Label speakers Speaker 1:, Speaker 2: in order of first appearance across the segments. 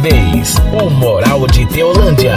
Speaker 1: CDs, o Moral de Teolândia.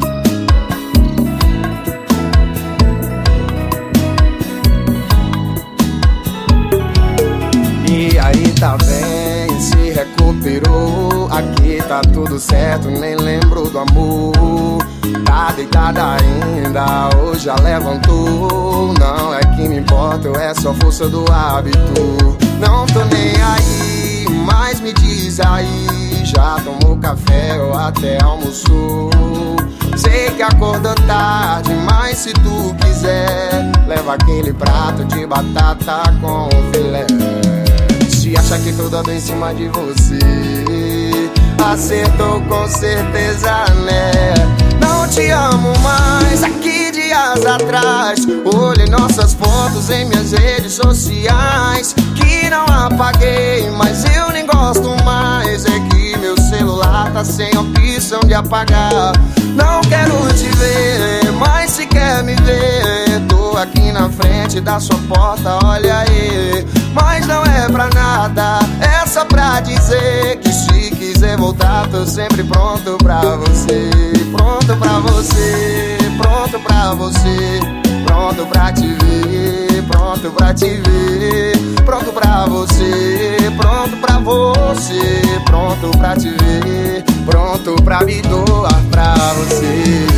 Speaker 2: E aí, tá bem, se recuperou. Aqui tá tudo certo, nem lembro do amor. Tá deitada ainda, hoje já levantou. Não é que me importa, é só força do hábito. Não tô nem aí, mas me diz aí, já tomou café ou até almoçou? Sei que acordou tarde, mas se tu quiser, leva aquele prato de batata com filé. Se acha que tudo anda em cima de você, acertou com certeza, né? Não te amo mais, aqui dias atrás olhei nossas fotos em minhas redes sociais, que não apaguei, mas eu nem gosto mais. É que meu celular tá sem opção de apagar. Não quero te ver, mas se quer me ver, tô aqui na frente da sua porta, olha aí. Mas não é pra nada, é só pra dizer que se quiser voltar, tô sempre pronto pra você. Pronto pra você, pronto pra você, pronto pra te ver, pronto pra te ver. Pronto pra você, pronto pra você, pronto pra te ver, pronto pra me doar pra você.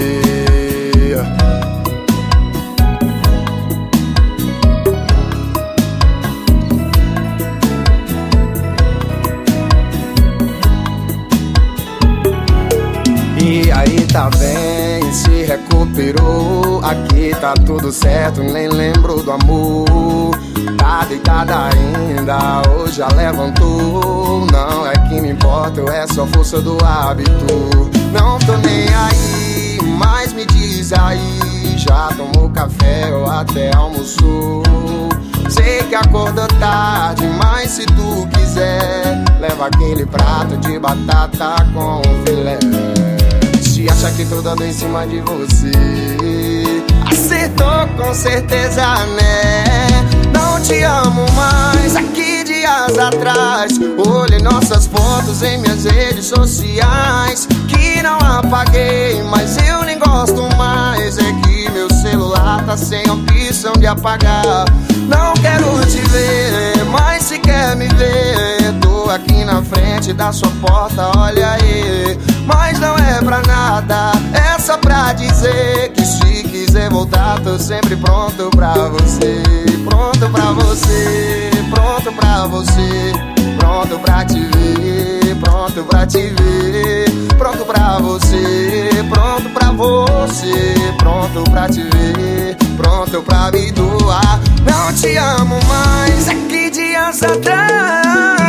Speaker 2: E aí, tá bem, se recuperou. Aqui tá tudo certo, nem lembro do amor. Tá deitada ainda, hoje já levantou. Não é que me importa, é só força do hábito. Não tô nem aí, mas me diz aí, já tomou café ou até almoçou? Sei que acordou tarde, mas se tu quiser, leva aquele prato de batata com filé. Se acha que tudo anda em cima de você, acertou com certeza, né? Não te amo mais, aqui dias atrás olhei nossas fotos em minhas redes sociais, que não apaguei, mas eu nem gosto mais. É que meu celular tá sem opção de apagar. Não quero te ver, mas se quer me ver, tô aqui na frente da sua porta, olha aí. Mas não é pra nada, é só pra dizer que se quiser voltar, tô sempre pronto pra você. Pronto pra você, pronto pra você, pronto pra te ver, pronto pra te ver. Pronto pra você, pronto pra você, pronto pra te ver, pronto pra me doar. Não te amo mais, aqui dias atrás,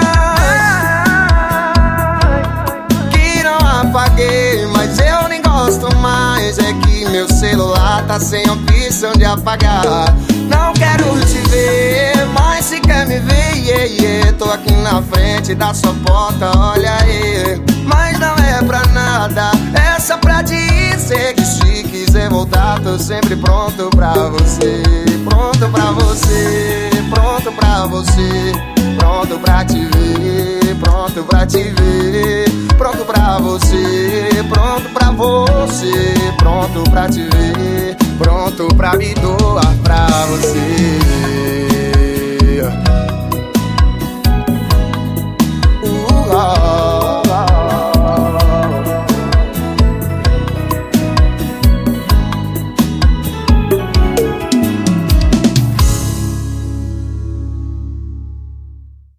Speaker 2: que não apaguei, mas eu nem gosto mais. É que meu celular tá sem opção de apagar. Não quero te ver, mas se quer me ver, yeah, yeah. Tô aqui na frente da sua porta, olha aí. Mas não é pra nada, é só pra dizer que se quiser voltar, tô sempre pronto pra você. Pronto pra você, pronto pra você, pronto pra te ver, pronto pra te ver. Pronto pra você, pronto pra você, pronto pra te ver, pronto pra me doar pra você.